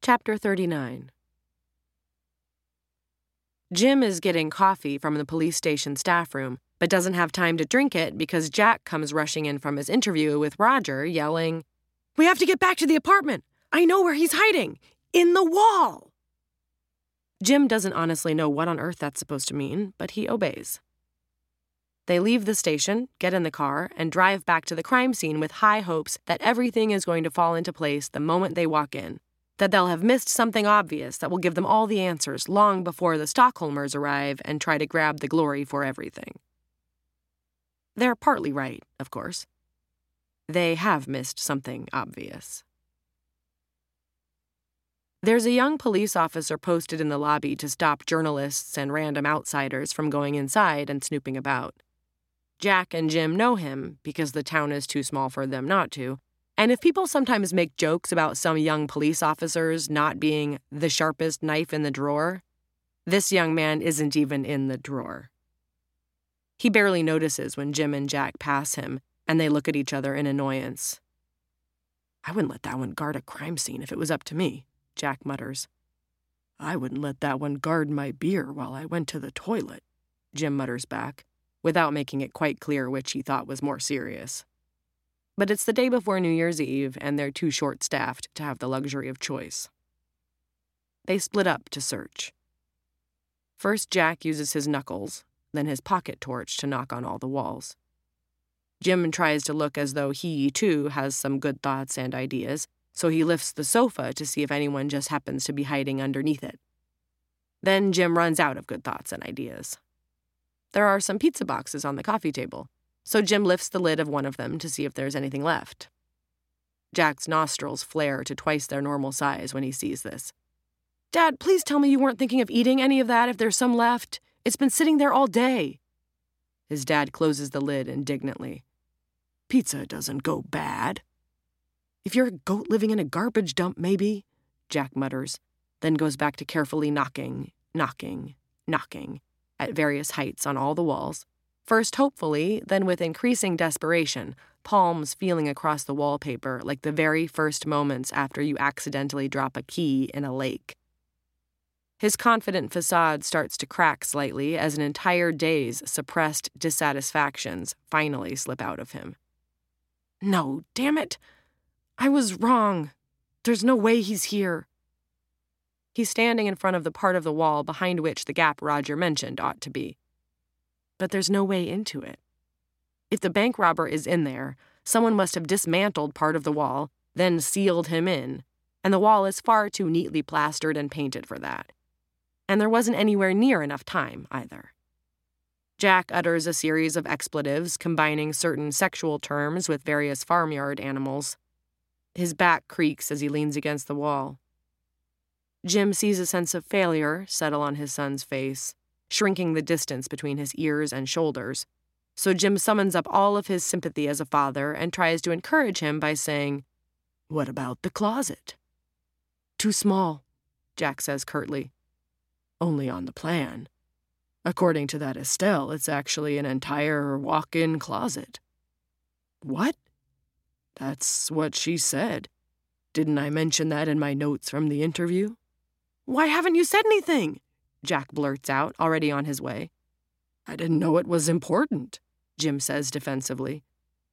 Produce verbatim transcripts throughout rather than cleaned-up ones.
Chapter thirty-nine. Jim is getting coffee from the police station staff room, but doesn't have time to drink it because Jack comes rushing in from his interview with Roger, yelling, "We have to get back to the apartment! I know where he's hiding! In the wall!" Jim doesn't honestly know what on earth that's supposed to mean, but he obeys. They leave the station, get in the car, and drive back to the crime scene with high hopes that everything is going to fall into place the moment they walk in, that they'll have missed something obvious that will give them all the answers long before the Stockholmers arrive and try to grab the glory for everything. They're partly right, of course. They have missed something obvious. There's a young police officer posted in the lobby to stop journalists and random outsiders from going inside and snooping about. Jack and Jim know him because the town is too small for them not to, and if people sometimes make jokes about some young police officers not being the sharpest knife in the drawer, this young man isn't even in the drawer. He barely notices when Jim and Jack pass him, and they look at each other in annoyance. "I wouldn't let that one guard a crime scene if it was up to me," Jack mutters. "I wouldn't let that one guard my beer while I went to the toilet," Jim mutters back, without making it quite clear which he thought was more serious. But it's the day before New Year's Eve, and they're too short-staffed to have the luxury of choice. They split up to search. First, Jack uses his knuckles, then his pocket torch to knock on all the walls. Jim tries to look as though he, too, has some good thoughts and ideas, so he lifts the sofa to see if anyone just happens to be hiding underneath it. Then Jim runs out of good thoughts and ideas. There are some pizza boxes on the coffee table, so Jim lifts the lid of one of them to see if there's anything left. Jack's nostrils flare to twice their normal size when he sees this. "Dad, please tell me you weren't thinking of eating any of that if there's some left. It's been sitting there all day." His dad closes the lid indignantly. "Pizza doesn't go bad." "If you're a goat living in a garbage dump, maybe," Jack mutters, then goes back to carefully knocking, knocking, knocking, at various heights on all the walls, first hopefully, then with increasing desperation, palms feeling across the wallpaper like the very first moments after you accidentally drop a key in a lake. His confident facade starts to crack slightly as an entire day's suppressed dissatisfactions finally slip out of him. "No, damn it! I was wrong. There's no way he's here." He's standing in front of the part of the wall behind which the gap Roger mentioned ought to be. But there's no way into it. If the bank robber is in there, someone must have dismantled part of the wall, then sealed him in, and the wall is far too neatly plastered and painted for that. And there wasn't anywhere near enough time, either. Jack utters a series of expletives combining certain sexual terms with various farmyard animals. His back creaks as he leans against the wall. Jim sees a sense of failure settle on his son's face, shrinking the distance between his ears and shoulders. So Jim summons up all of his sympathy as a father and tries to encourage him by saying, "What about the closet?" "Too small," Jack says curtly. "Only on the plan. According to that Estelle, it's actually an entire walk-in closet." "What?" "That's what she said. Didn't I mention that in my notes from the interview?" "Why haven't you said anything?" Jack blurts out, already on his way. "I didn't know it was important," Jim says defensively.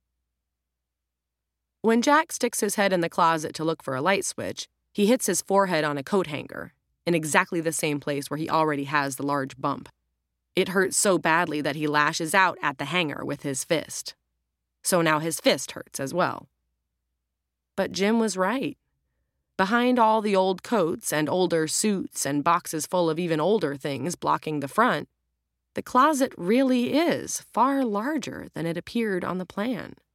When Jack sticks his head in the closet to look for a light switch, he hits his forehead on a coat hanger, in exactly the same place where he already has the large bump. It hurts so badly that he lashes out at the hanger with his fist. So now his fist hurts as well. But Jim was right. Behind all the old coats and older suits and boxes full of even older things blocking the front, the closet really is far larger than it appeared on the plan.